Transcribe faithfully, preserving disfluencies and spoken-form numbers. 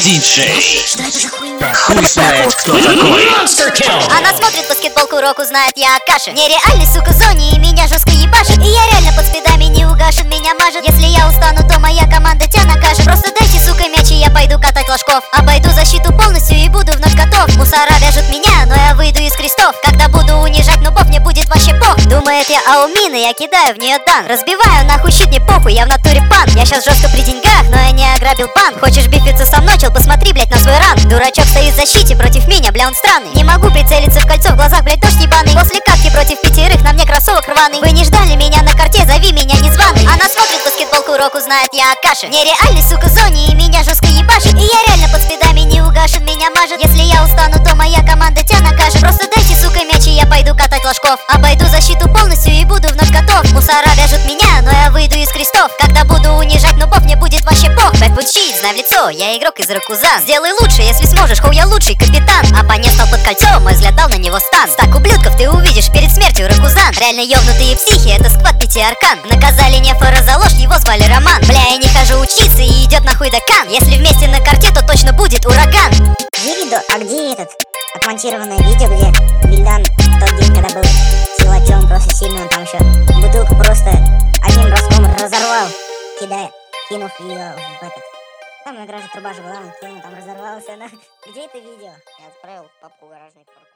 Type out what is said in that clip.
диджей. Что это за хуйня? Хуй знает, кто такой. Она смотрит баскетболку, року знает, я Акаша. Нереальный, сука, в зоне, и меня жестко ебашит. И я реально под спидами не угашен, меня мажет. Если я устану, то моя команда тебя накажет. Просто дайте, сука, мяч, и я пойду катать ложков. Обойду защиту полностью и буду вновь готов. Мусора вяжут меня, но я выйду из крестов. Когда буду унижать нубов, мне будет вообще пох. Думает, я аумина, я кидаю в нее дан. Разбиваю нахуй щит, не похуй, я в натуре пан. Я сейчас жестко при деньгах, но я не ограбил банк. Хочешь бифиться со мной, чел, посмотри, блять, на свой ранг. Дурачок стоит в защите против меня, бля, он странный. Не могу прицелиться в кольцо, в глазах, блять, дождь ебаный. После катки против пятерых, на мне кроссовок рваный. Вы не ждали меня на карте, зови меня незваный. Она смотрит баскетболку, року знает, я Акаша. Нереальный, сука, в зоне, и меня жестко ебашит. И я реально под спидами не угашен, меня мажет. Если я устану, то моя команда тебя накажет. Просто дайте, сука, мяч, и я пойду катать ложков. Обойду защиту полностью и буду вновь готов. Мусора вяжут меня, но я выйду из крестов. Когда буду унижать нубов, мне будет вообще пох. Бэкфут щит, знай в лицо, я игрок из Ракузан. Сделай лучше, если сможешь, хоу, я лучший капитан. Оппонент стал под кольцо, мой взгляд дал на него стан. Стак ублюдков ты увидишь перед смертью, Ракузан. Реально ёбнутые психи, это сквад пяти аркан. Наказали Нефора за ложь, его звали Роман. Бля, я не хожу учиться и идет нахуй декан. Если вместе на карте, то точно будет ураган. Где видео? А где этот отмонтированное видео, где Бильдан тот день, когда был силачом, просто сильный, он там еще бутылку просто одним броском разорвал, кидая, кинув ее в этот. Там на гараже труба же была, он кинул, там разорвался. Она... Где это видео? Я отправил в папку гаражный.